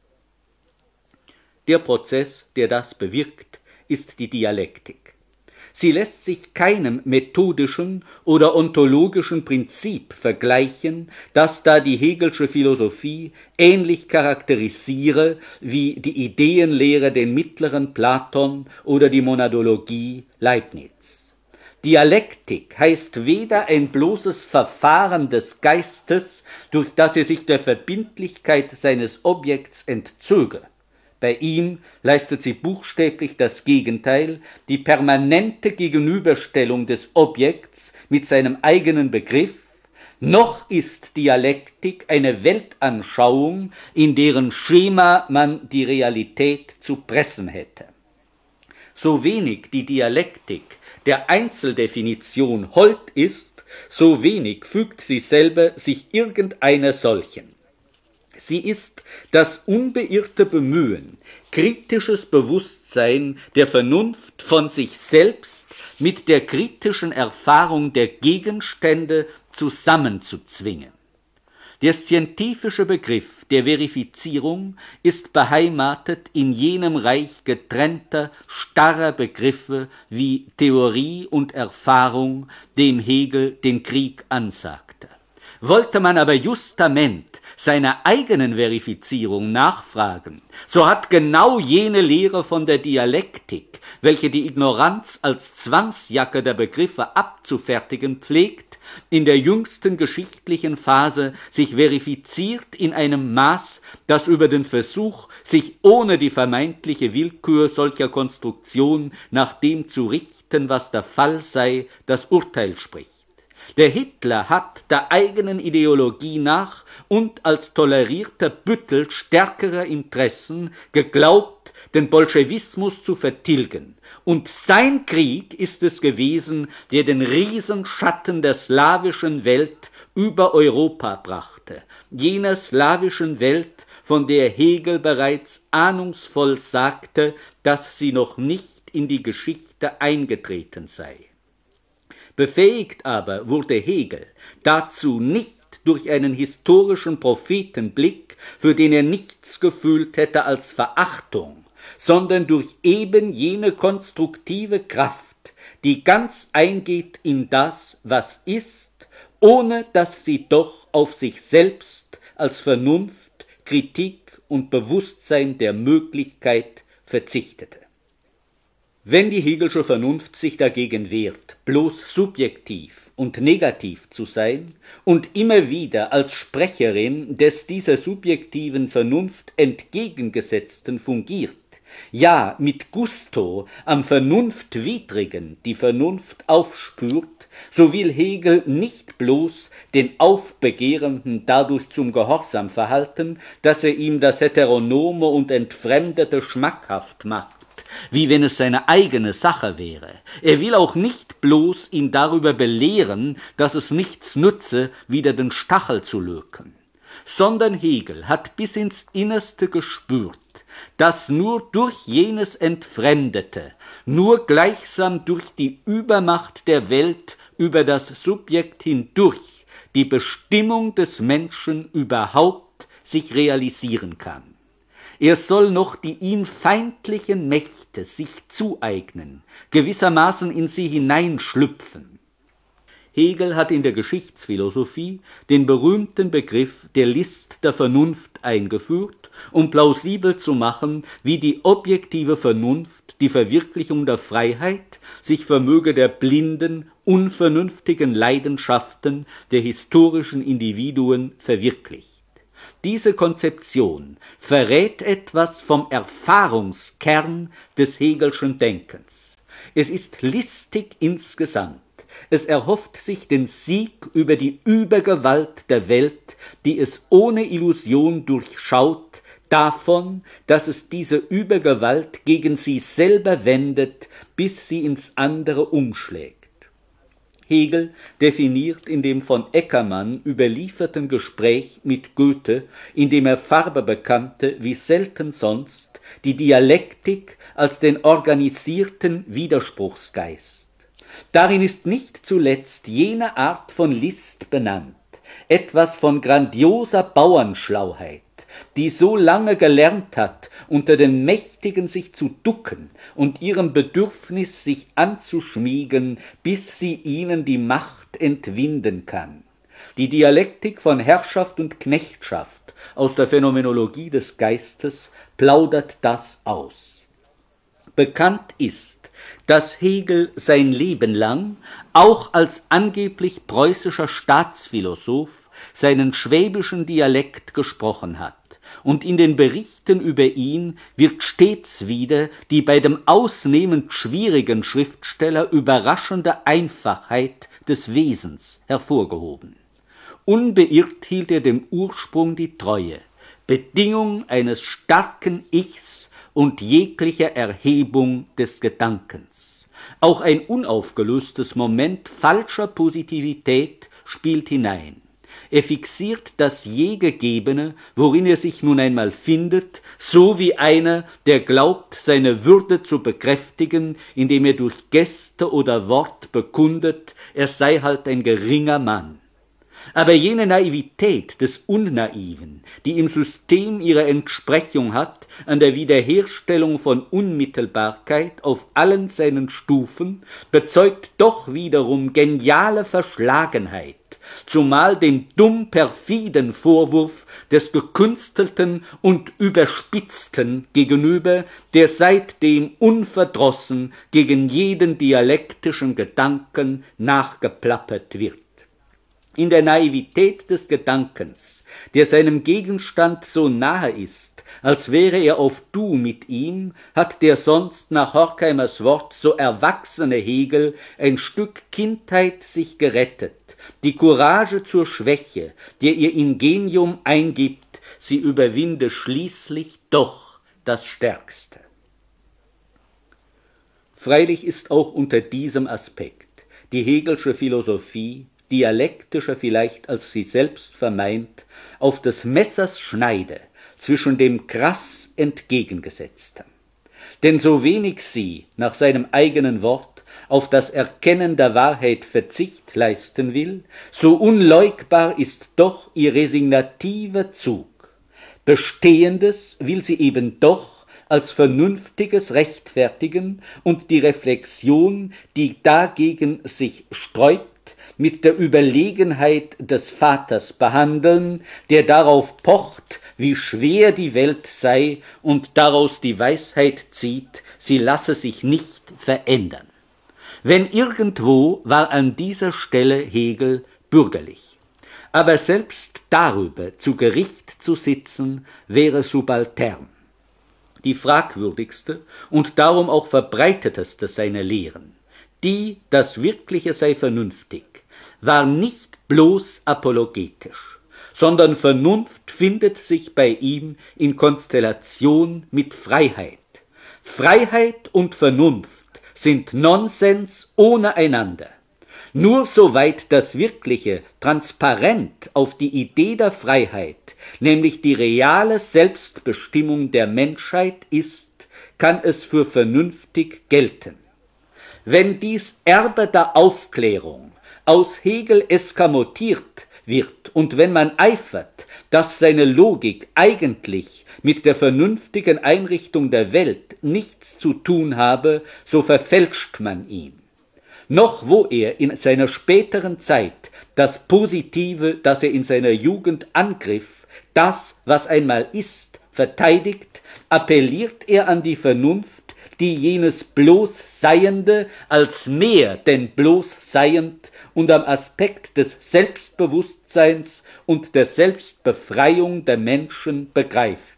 Der Prozess, der das bewirkt, ist die Dialektik. Sie lässt sich keinem methodischen oder ontologischen Prinzip vergleichen, das da die Hegelsche Philosophie ähnlich charakterisiere wie die Ideenlehre den mittleren Platon oder die Monadologie Leibniz. Dialektik heißt weder ein bloßes Verfahren des Geistes, durch das er sich der Verbindlichkeit seines Objekts entzöge. Bei ihm leistet sie buchstäblich das Gegenteil, die permanente Gegenüberstellung des Objekts mit seinem eigenen Begriff, noch ist Dialektik eine Weltanschauung, in deren Schema man die Realität zu pressen hätte. So wenig die Dialektik der Einzeldefinition hold ist, so wenig fügt sie selber sich irgendeiner solchen. Sie ist das unbeirrte Bemühen, kritisches Bewusstsein der Vernunft von sich selbst mit der kritischen Erfahrung der Gegenstände zusammenzuzwingen. Der scientifische Begriff der Verifizierung ist beheimatet in jenem Reich getrennter, starrer Begriffe wie Theorie und Erfahrung, dem Hegel den Krieg ansagte. Wollte man aber justament seiner eigenen Verifizierung nachfragen, so hat genau jene Lehre von der Dialektik, welche die Ignoranz als Zwangsjacke der Begriffe abzufertigen pflegt, in der jüngsten geschichtlichen Phase sich verifiziert in einem Maß, das über den Versuch, sich ohne die vermeintliche Willkür solcher Konstruktion nach dem zu richten, was der Fall sei, das Urteil spricht. Der Hitler hat der eigenen Ideologie nach und als tolerierter Büttel stärkerer Interessen geglaubt, den Bolschewismus zu vertilgen. Und sein Krieg ist es gewesen, der den Riesenschatten der slawischen Welt über Europa brachte. Jener slawischen Welt, von der Hegel bereits ahnungsvoll sagte, dass sie noch nicht in die Geschichte eingetreten sei. Befähigt aber wurde Hegel dazu nicht durch einen historischen Prophetenblick, für den er nichts gefühlt hätte als Verachtung, sondern durch eben jene konstruktive Kraft, die ganz eingeht in das, was ist, ohne dass sie doch auf sich selbst als Vernunft, Kritik und Bewusstsein der Möglichkeit verzichtete. Wenn die Hegelsche Vernunft sich dagegen wehrt, bloß subjektiv und negativ zu sein und immer wieder als Sprecherin des dieser subjektiven Vernunft entgegengesetzten fungiert, ja mit Gusto am Vernunftwidrigen die Vernunft aufspürt, so will Hegel nicht bloß den Aufbegehrenden dadurch zum Gehorsam verhalten, dass er ihm das Heteronome und Entfremdete schmackhaft macht, wie wenn es seine eigene Sache wäre. Er will auch nicht bloß ihn darüber belehren, dass es nichts nütze, wieder den Stachel zu löken, sondern Hegel hat bis ins Innerste gespürt, dass nur durch jenes Entfremdete, nur gleichsam durch die Übermacht der Welt über das Subjekt hindurch die Bestimmung des Menschen überhaupt sich realisieren kann. Er soll noch die ihm feindlichen Mächte Rechte sich zueignen, gewissermaßen in sie hineinschlüpfen. Hegel hat in der Geschichtsphilosophie den berühmten Begriff der List der Vernunft eingeführt, um plausibel zu machen, wie die objektive Vernunft, die Verwirklichung der Freiheit, sich vermöge der blinden, unvernünftigen Leidenschaften der historischen Individuen verwirklicht. Diese Konzeption verrät etwas vom Erfahrungskern des Hegelschen Denkens. Es ist listig insgesamt. Es erhofft sich den Sieg über die Übergewalt der Welt, die es ohne Illusion durchschaut, davon, dass es diese Übergewalt gegen sie selber wendet, bis sie ins andere umschlägt. Hegel definiert in dem von Eckermann überlieferten Gespräch mit Goethe, in dem er Farbe bekannte, wie selten sonst, die Dialektik als den organisierten Widerspruchsgeist. Darin ist nicht zuletzt jene Art von List benannt, etwas von grandioser Bauernschlauheit, die so lange gelernt hat, unter den Mächtigen sich zu ducken und ihrem Bedürfnis sich anzuschmiegen, bis sie ihnen die Macht entwinden kann. Die Dialektik von Herrschaft und Knechtschaft aus der Phänomenologie des Geistes plaudert das aus. Bekannt ist, dass Hegel sein Leben lang, auch als angeblich preußischer Staatsphilosoph, seinen schwäbischen Dialekt gesprochen hat, und in den Berichten über ihn wird stets wieder die bei dem ausnehmend schwierigen Schriftsteller überraschende Einfachheit des Wesens hervorgehoben. Unbeirrt hielt er dem Ursprung die Treue, Bedingung eines starken Ichs und jeglicher Erhebung des Gedankens. Auch ein unaufgelöstes Moment falscher Positivität spielt hinein. Er fixiert das je Gegebene, worin er sich nun einmal findet, so wie einer, der glaubt, seine Würde zu bekräftigen, indem er durch Geste oder Wort bekundet, er sei halt ein geringer Mann. Aber jene Naivität des Unnaiven, die im System ihre Entsprechung hat an der Wiederherstellung von Unmittelbarkeit auf allen seinen Stufen, bezeugt doch wiederum geniale Verschlagenheit, zumal dem dumm perfiden Vorwurf des Gekünstelten und Überspitzten gegenüber, der seitdem unverdrossen gegen jeden dialektischen Gedanken nachgeplappert wird. In der Naivität des Gedankens, der seinem Gegenstand so nahe ist, als wäre er auf Du mit ihm, hat der sonst nach Horkheimers Wort so erwachsene Hegel ein Stück Kindheit sich gerettet, die Courage zur Schwäche, der ihr Ingenium eingibt, sie überwinde schließlich doch das Stärkste. Freilich ist auch unter diesem Aspekt die Hegelsche Philosophie, dialektischer vielleicht als sie selbst vermeint, auf des Messers Schneide zwischen dem krass Entgegengesetzten. Denn so wenig sie, nach seinem eigenen Wort, auf das Erkennen der Wahrheit Verzicht leisten will, so unleugbar ist doch ihr resignativer Zug. Bestehendes will sie eben doch als Vernünftiges rechtfertigen und die Reflexion, die dagegen sich sträubt, mit der Überlegenheit des Vaters behandeln, der darauf pocht, wie schwer die Welt sei und daraus die Weisheit zieht, sie lasse sich nicht verändern. Wenn irgendwo, war an dieser Stelle Hegel bürgerlich. Aber selbst darüber zu Gericht zu sitzen, wäre subaltern. Die fragwürdigste und darum auch verbreiteteste seiner Lehren, die, das Wirkliche sei vernünftig, war nicht bloß apologetisch, sondern Vernunft findet sich bei ihm in Konstellation mit Freiheit. Freiheit und Vernunft sind Nonsens ohne einander. Nur soweit das Wirkliche transparent auf die Idee der Freiheit, nämlich die reale Selbstbestimmung der Menschheit ist, kann es für vernünftig gelten. Wenn dies Erbe der Aufklärung aus Hegel eskamotiert, wird und wenn man eifert, dass seine Logik eigentlich mit der vernünftigen Einrichtung der Welt nichts zu tun habe, so verfälscht man ihn. Noch wo er in seiner späteren Zeit das Positive, das er in seiner Jugend angriff, das, was einmal ist, verteidigt, appelliert er an die Vernunft, die jenes bloß Seiende als mehr denn bloß seiend und am Aspekt des Selbstbewusstseins und der Selbstbefreiung der Menschen begreift.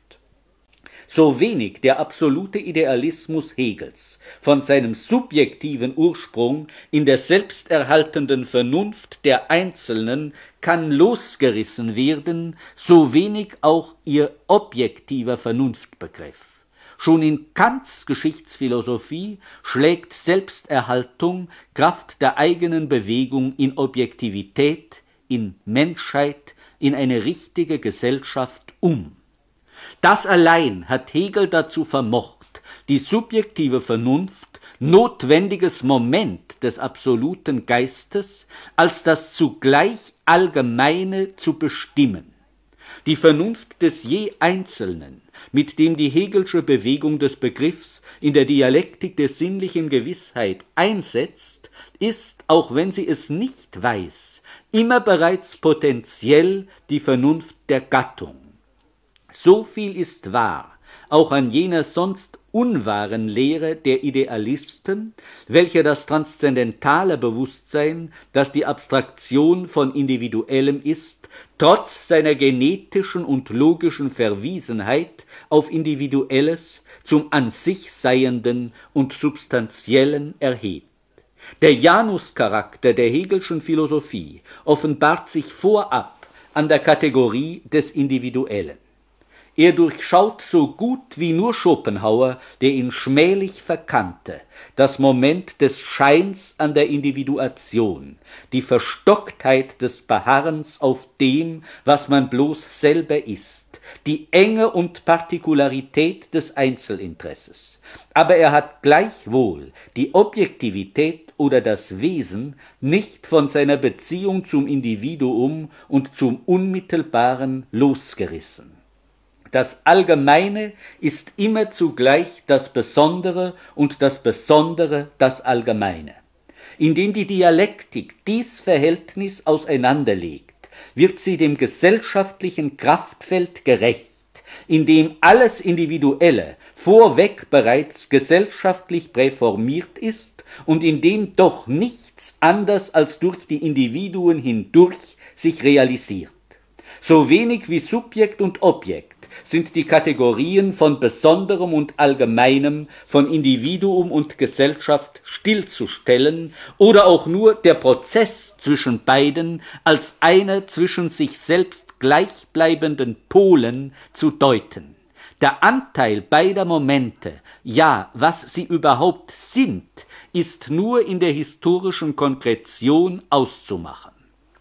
So wenig der absolute Idealismus Hegels von seinem subjektiven Ursprung in der selbsterhaltenden Vernunft der Einzelnen kann losgerissen werden, so wenig auch ihr objektiver Vernunftbegriff. Schon in Kants Geschichtsphilosophie schlägt Selbsterhaltung Kraft der eigenen Bewegung in Objektivität, in Menschheit, in eine richtige Gesellschaft um. Das allein hat Hegel dazu vermocht, die subjektive Vernunft, notwendiges Moment des absoluten Geistes, als das zugleich Allgemeine zu bestimmen. Die Vernunft des je Einzelnen, mit dem die Hegelsche Bewegung des Begriffs in der Dialektik der sinnlichen Gewissheit einsetzt, ist, auch wenn sie es nicht weiß, immer bereits potentiell die Vernunft der Gattung. So viel ist wahr, auch an jener sonst unwahren Lehre der Idealisten, welche das transzendentale Bewusstsein, das die Abstraktion von Individuellem ist, trotz seiner genetischen und logischen Verwiesenheit auf Individuelles zum an sich Seienden und Substantiellen erhebt. Der Januscharakter der Hegelschen Philosophie offenbart sich vorab an der Kategorie des Individuellen. Er durchschaut so gut wie nur Schopenhauer, der ihn schmählich verkannte, das Moment des Scheins an der Individuation, die Verstocktheit des Beharrens auf dem, was man bloß selber ist, die Enge und Partikularität des Einzelinteresses. Aber er hat gleichwohl die Objektivität oder das Wesen nicht von seiner Beziehung zum Individuum und zum Unmittelbaren losgerissen. Das Allgemeine ist immer zugleich das Besondere und das Besondere das Allgemeine. Indem die Dialektik dies Verhältnis auseinanderlegt, wird sie dem gesellschaftlichen Kraftfeld gerecht, in dem alles Individuelle vorweg bereits gesellschaftlich präformiert ist und in dem doch nichts anders als durch die Individuen hindurch sich realisiert. So wenig wie Subjekt und Objekt sind die Kategorien von Besonderem und Allgemeinem, von Individuum und Gesellschaft stillzustellen oder auch nur der Prozess zwischen beiden als einer zwischen sich selbst gleichbleibenden Polen zu deuten. Der Anteil beider Momente, ja, was sie überhaupt sind, ist nur in der historischen Konkretion auszumachen.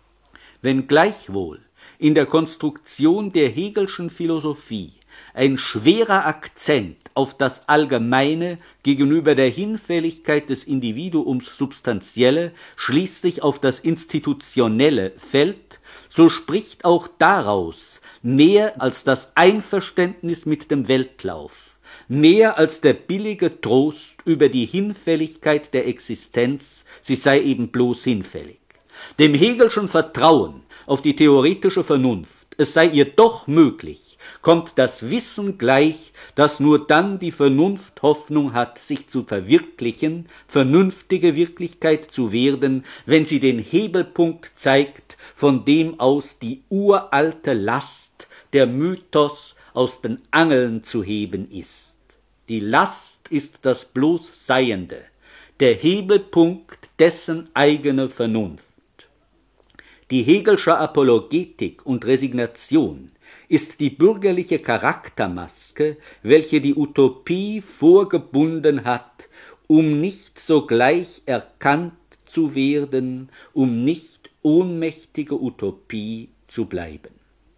Wenn gleichwohl in der Konstruktion der Hegelschen Philosophie ein schwerer Akzent auf das Allgemeine gegenüber der Hinfälligkeit des Individuums Substantielle, schließlich auf das Institutionelle fällt, so spricht auch daraus mehr als das Einverständnis mit dem Weltlauf, mehr als der billige Trost über die Hinfälligkeit der Existenz, sie sei eben bloß hinfällig. Dem Hegelschen Vertrauen auf die theoretische Vernunft, es sei ihr doch möglich, kommt das Wissen gleich, dass nur dann die Vernunft Hoffnung hat, sich zu verwirklichen, vernünftige Wirklichkeit zu werden, wenn sie den Hebelpunkt zeigt, von dem aus die uralte Last, der Mythos, aus den Angeln zu heben ist. Die Last ist das bloß Seiende, der Hebelpunkt dessen eigene Vernunft. Die Hegelsche Apologetik und Resignation ist die bürgerliche Charaktermaske, welche die Utopie vorgebunden hat, um nicht sogleich erkannt zu werden, um nicht ohnmächtige Utopie zu bleiben.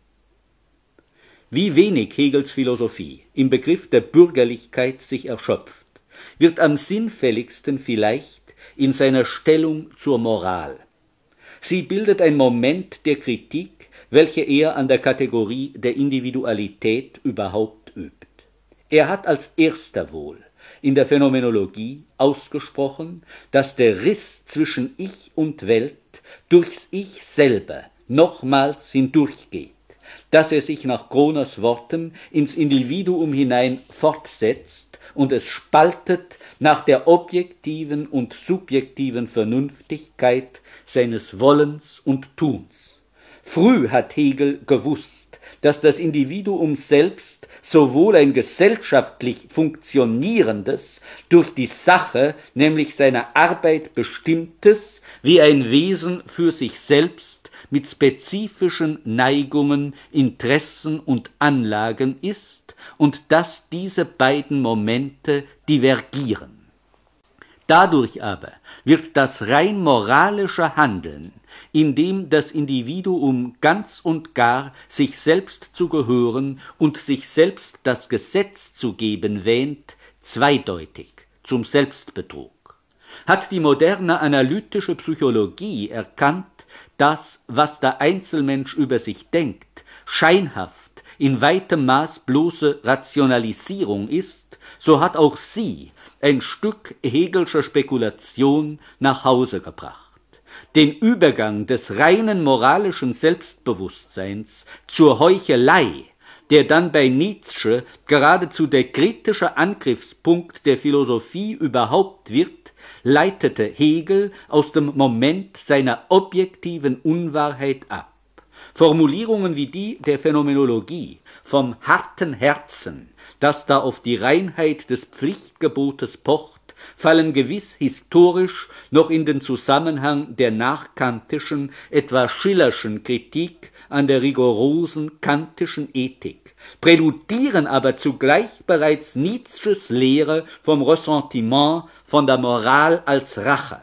Wie wenig Hegels Philosophie im Begriff der Bürgerlichkeit sich erschöpft, wird am sinnfälligsten vielleicht in seiner Stellung zur Moral. Sie bildet ein Moment der Kritik, welche er an der Kategorie der Individualität überhaupt übt. Er hat als erster wohl in der Phänomenologie ausgesprochen, dass der Riss zwischen Ich und Welt durchs Ich selber nochmals hindurchgeht, dass er sich nach Kroners Worten ins Individuum hinein fortsetzt und es spaltet nach der objektiven und subjektiven Vernünftigkeit seines Wollens und Tuns. Früh hat Hegel gewusst, dass das Individuum selbst sowohl ein gesellschaftlich funktionierendes, durch die Sache, nämlich seiner Arbeit bestimmtes, wie ein Wesen für sich selbst mit spezifischen Neigungen, Interessen und Anlagen ist und dass diese beiden Momente divergieren. Dadurch aber wird das rein moralische Handeln, in dem das Individuum ganz und gar sich selbst zu gehören und sich selbst das Gesetz zu geben wähnt, zweideutig zum Selbstbetrug. Hat die moderne analytische Psychologie erkannt, dass, was der Einzelmensch über sich denkt, scheinhaft in weitem Maß bloße Rationalisierung ist, so hat auch sie ein Stück Hegelscher Spekulation nach Hause gebracht. Den Übergang des reinen moralischen Selbstbewusstseins zur Heuchelei, der dann bei Nietzsche geradezu der kritische Angriffspunkt der Philosophie überhaupt wird, leitete Hegel aus dem Moment seiner objektiven Unwahrheit ab. Formulierungen wie die der Phänomenologie vom harten Herzen, das da auf die Reinheit des Pflichtgebotes pocht, fallen gewiss historisch noch in den Zusammenhang der nachkantischen, etwa Schillerschen Kritik an der rigorosen kantischen Ethik, präludieren aber zugleich bereits Nietzsches Lehre vom Ressentiment, von der Moral als Rache.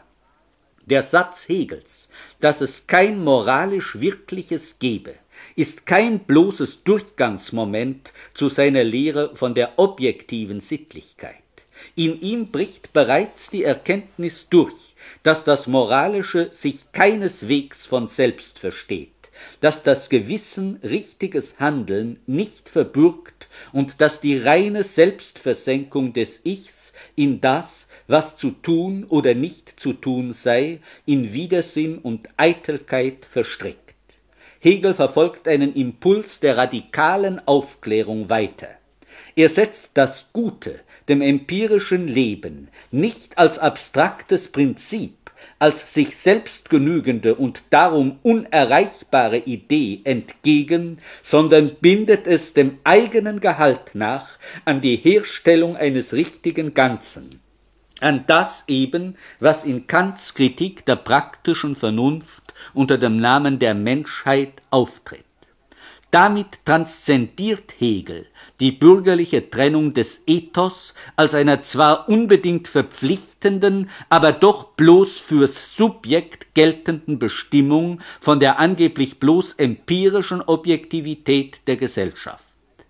Der Satz Hegels, dass es kein moralisch Wirkliches gebe, ist kein bloßes Durchgangsmoment zu seiner Lehre von der objektiven Sittlichkeit. In ihm bricht bereits die Erkenntnis durch, dass das Moralische sich keineswegs von selbst versteht, dass das Gewissen richtiges Handeln nicht verbürgt und dass die reine Selbstversenkung des Ichs in das, was zu tun oder nicht zu tun sei, in Widersinn und Eitelkeit verstrickt. Hegel verfolgt einen Impuls der radikalen Aufklärung weiter. Er setzt das Gute dem empirischen Leben nicht als abstraktes Prinzip, als sich selbst genügende und darum unerreichbare Idee entgegen, sondern bindet es dem eigenen Gehalt nach an die Herstellung eines richtigen Ganzen, an das eben, was in Kants Kritik der praktischen Vernunft unter dem Namen der Menschheit auftritt. Damit transzendiert Hegel die bürgerliche Trennung des Ethos als einer zwar unbedingt verpflichtenden, aber doch bloß fürs Subjekt geltenden Bestimmung von der angeblich bloß empirischen Objektivität der Gesellschaft.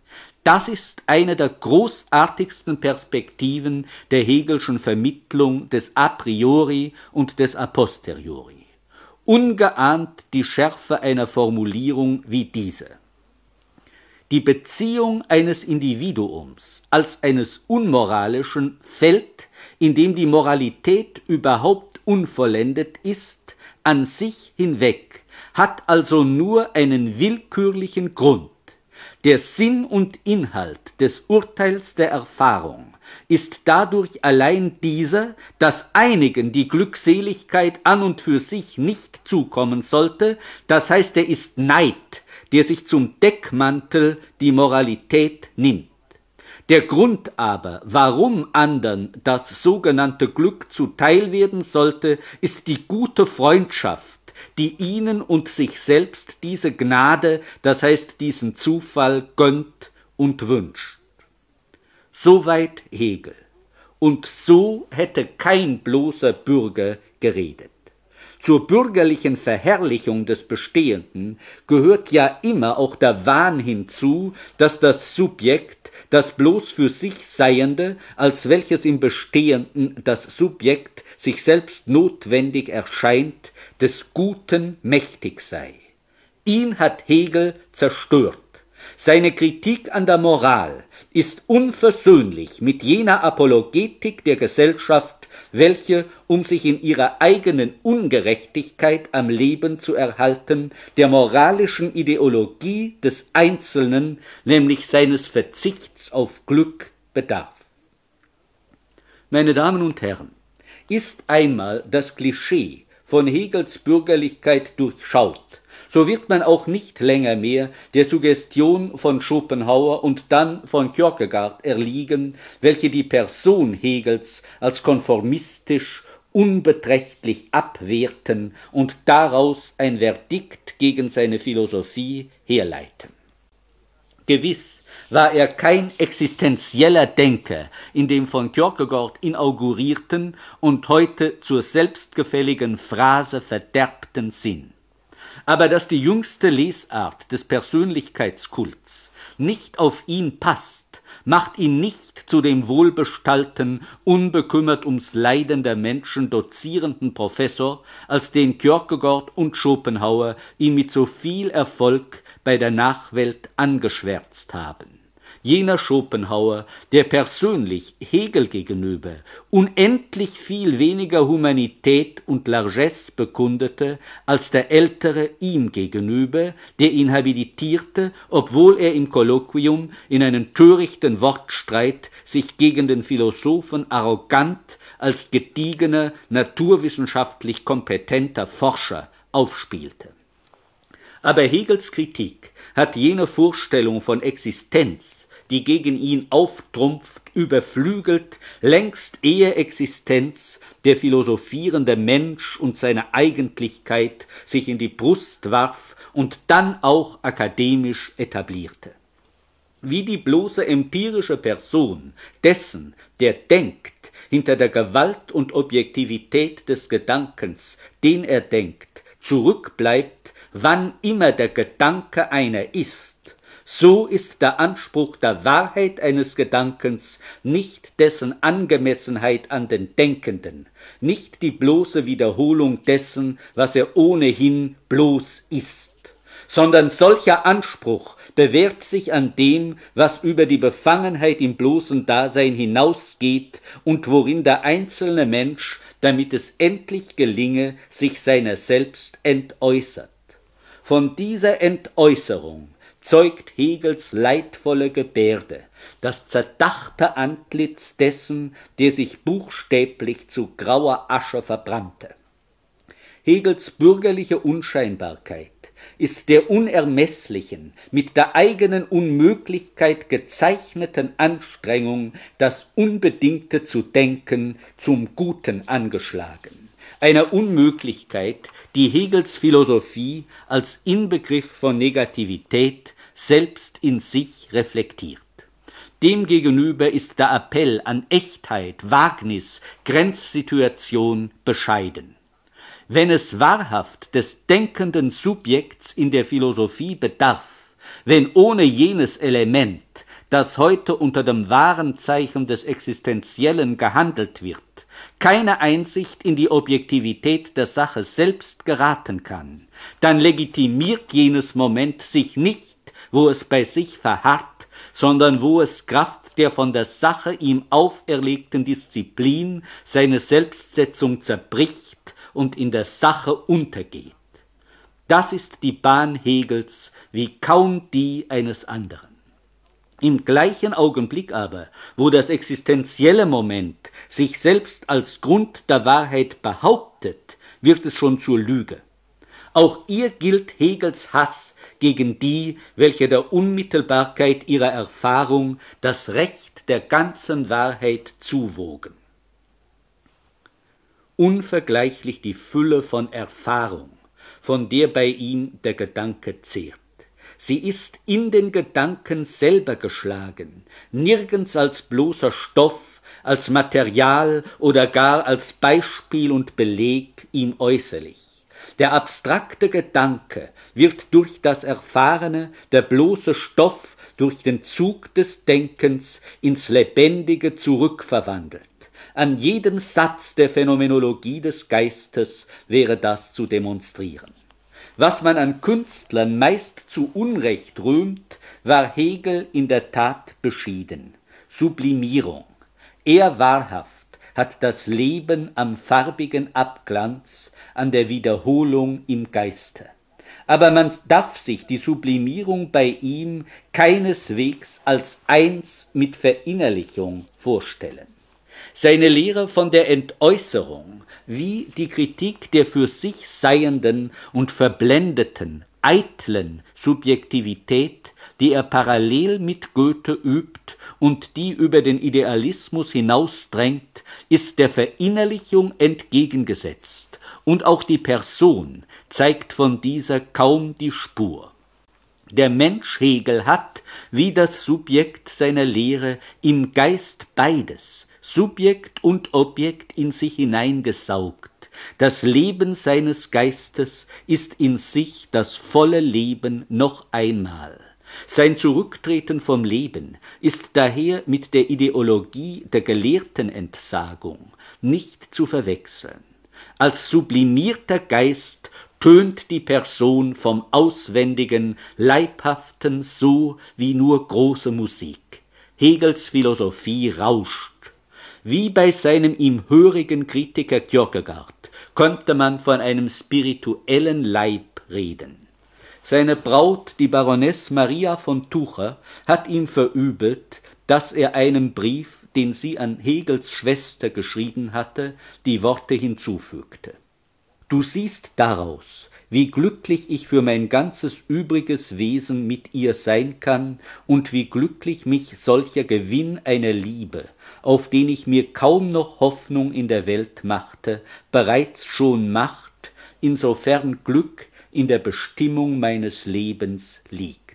Das ist eine der großartigsten Perspektiven der Hegelschen Vermittlung des A priori und des A posteriori. Ungeahnt die Schärfe einer Formulierung wie diese. Die Beziehung eines Individuums als eines Unmoralischen fällt, indem die Moralität überhaupt unvollendet ist, an sich hinweg, hat also nur einen willkürlichen Grund. Der Sinn und Inhalt des Urteils der Erfahrung ist dadurch allein dieser, dass einigen die Glückseligkeit an und für sich nicht zukommen sollte, das heißt, er ist Neid, der sich zum Deckmantel die Moralität nimmt. Der Grund aber, warum andern das sogenannte Glück zuteil werden sollte, ist die gute Freundschaft, die ihnen und sich selbst diese Gnade, das heißt diesen Zufall, gönnt und wünscht. Soweit Hegel. Und so hätte kein bloßer Bürger geredet. Zur bürgerlichen Verherrlichung des Bestehenden gehört ja immer auch der Wahn hinzu, dass das Subjekt, das bloß für sich Seiende, als welches im Bestehenden das Subjekt sich selbst notwendig erscheint, des Guten mächtig sei. Ihn hat Hegel zerstört. Seine Kritik an der Moral ist unversöhnlich mit jener Apologetik der Gesellschaft, welche, um sich in ihrer eigenen Ungerechtigkeit am Leben zu erhalten, der moralischen Ideologie des Einzelnen, nämlich seines Verzichts auf Glück, bedarf. Meine Damen und Herren, ist einmal das Klischee von Hegels Bürgerlichkeit durchschaut, so wird man auch nicht länger mehr der Suggestion von Schopenhauer und dann von Kierkegaard erliegen, welche die Person Hegels als konformistisch, unbeträchtlich abwerten und daraus ein Verdikt gegen seine Philosophie herleiten. Gewiss war er kein existenzieller Denker in dem von Kierkegaard inaugurierten und heute zur selbstgefälligen Phrase verderbten Sinn. Aber dass die jüngste Lesart des Persönlichkeitskults nicht auf ihn passt, macht ihn nicht zu dem wohlbestallten, unbekümmert ums Leiden der Menschen dozierenden Professor, als den Kierkegaard und Schopenhauer ihn mit so viel Erfolg bei der Nachwelt angeschwärzt haben. Jener Schopenhauer, der persönlich Hegel gegenüber unendlich viel weniger Humanität und Largesse bekundete, als der ältere ihm gegenüber, der ihn habilitierte, obwohl er im Kolloquium in einen törichten Wortstreit sich gegen den Philosophen arrogant als gediegener, naturwissenschaftlich kompetenter Forscher aufspielte. Aber Hegels Kritik hat jene Vorstellung von Existenz, die gegen ihn auftrumpft, überflügelt, längst ehe Existenz der philosophierende Mensch und seine Eigentlichkeit sich in die Brust warf und dann auch akademisch etablierte. Wie die bloße empirische Person dessen, der denkt, hinter der Gewalt und Objektivität des Gedankens, den er denkt, zurückbleibt, wann immer der Gedanke einer ist, so ist der Anspruch der Wahrheit eines Gedankens nicht dessen Angemessenheit an den Denkenden, nicht die bloße Wiederholung dessen, was er ohnehin bloß ist, sondern solcher Anspruch bewährt sich an dem, was über die Befangenheit im bloßen Dasein hinausgeht und worin der einzelne Mensch, damit es endlich gelinge, sich seiner selbst entäußert. Von dieser Entäußerung zeugt Hegels leidvolle Gebärde, das zerdachte Antlitz dessen, der sich buchstäblich zu grauer Asche verbrannte. Hegels bürgerliche Unscheinbarkeit ist der unermesslichen, mit der eigenen Unmöglichkeit gezeichneten Anstrengung, das Unbedingte zu denken, zum Guten angeschlagen. Einer Unmöglichkeit, die Hegels Philosophie als Inbegriff von Negativität selbst in sich reflektiert. Demgegenüber ist der Appell an Echtheit, Wagnis, Grenzsituation bescheiden. Wenn es wahrhaft des denkenden Subjekts in der Philosophie bedarf, wenn ohne jenes Element, das heute unter dem wahren Zeichen des Existenziellen gehandelt wird, keine Einsicht in die Objektivität der Sache selbst geraten kann, dann legitimiert jenes Moment sich nicht, wo es bei sich verharrt, sondern wo es Kraft der von der Sache ihm auferlegten Disziplin seine Selbstsetzung zerbricht und in der Sache untergeht. Das ist die Bahn Hegels wie kaum die eines anderen. Im gleichen Augenblick aber, wo das existenzielle Moment sich selbst als Grund der Wahrheit behauptet, wird es schon zur Lüge. Auch ihr gilt Hegels Hass gegen die, welche der Unmittelbarkeit ihrer Erfahrung das Recht der ganzen Wahrheit zuwogen. Unvergleichlich die Fülle von Erfahrung, von der bei ihm der Gedanke zehrt. Sie ist in den Gedanken selber geschlagen, nirgends als bloßer Stoff, als Material oder gar als Beispiel und Beleg ihm äußerlich. Der abstrakte Gedanke wird durch das Erfahrene, der bloße Stoff durch den Zug des Denkens ins Lebendige zurückverwandelt. An jedem Satz der Phänomenologie des Geistes wäre das zu demonstrieren. Was man an Künstlern meist zu Unrecht rühmt, war Hegel in der Tat beschieden. Sublimierung. Er wahrhaft hat das Leben am farbigen Abglanz, an der Wiederholung im Geiste. Aber man darf sich die Sublimierung bei ihm keineswegs als eins mit Verinnerlichung vorstellen. Seine Lehre von der Entäußerung, wie die Kritik der für sich seienden und verblendeten, eitlen Subjektivität, die er parallel mit Goethe übt und die über den Idealismus hinausdrängt, ist der Verinnerlichung entgegengesetzt, und auch die Person zeigt von dieser kaum die Spur. Der Mensch Hegel hat, wie das Subjekt seiner Lehre, im Geist beides, Subjekt und Objekt, in sich hineingesaugt. Das Leben seines Geistes ist in sich das volle Leben noch einmal. Sein Zurücktreten vom Leben ist daher mit der Ideologie der Gelehrtenentsagung nicht zu verwechseln. Als sublimierter Geist tönt die Person vom Auswendigen, Leibhaften so wie nur große Musik. Hegels Philosophie rauscht. Wie bei seinem ihm hörigen Kritiker Kierkegaard könnte man von einem spirituellen Leib reden. Seine Braut, die Baroness Maria von Tucher, hat ihm verübelt, dass er einem Brief, den sie an Hegels Schwester geschrieben hatte, die Worte hinzufügte: »Du siehst daraus, wie glücklich ich für mein ganzes übriges Wesen mit ihr sein kann und wie glücklich mich solcher Gewinn einer Liebe, auf den ich mir kaum noch Hoffnung in der Welt machte, bereits schon macht, insofern Glück in der Bestimmung meines Lebens liegt.«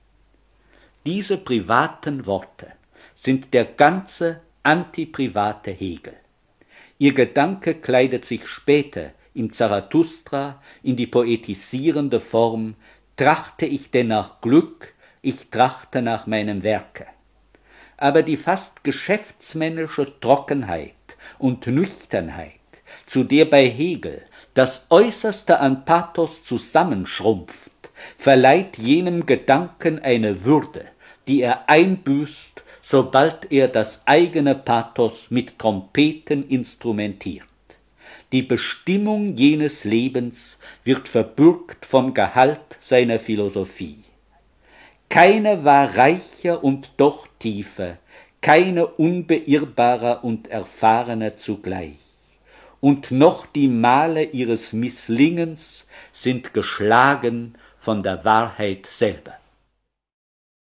Diese privaten Worte sind der ganze antiprivate Hegel. Ihr Gedanke kleidet sich später im Zarathustra in die poetisierende Form: »Trachte ich denn nach Glück, ich trachte nach meinem Werke.« Aber die fast geschäftsmännische Trockenheit und Nüchternheit, zu der bei Hegel das Äußerste an Pathos zusammenschrumpft, verleiht jenem Gedanken eine Würde, die er einbüßt, sobald er das eigene Pathos mit Trompeten instrumentiert. Die Bestimmung jenes Lebens wird verbürgt vom Gehalt seiner Philosophie. Keine war reicher und doch tiefer, keine unbeirrbarer und erfahrener zugleich. Und noch die Male ihres Misslingens sind geschlagen von der Wahrheit selber.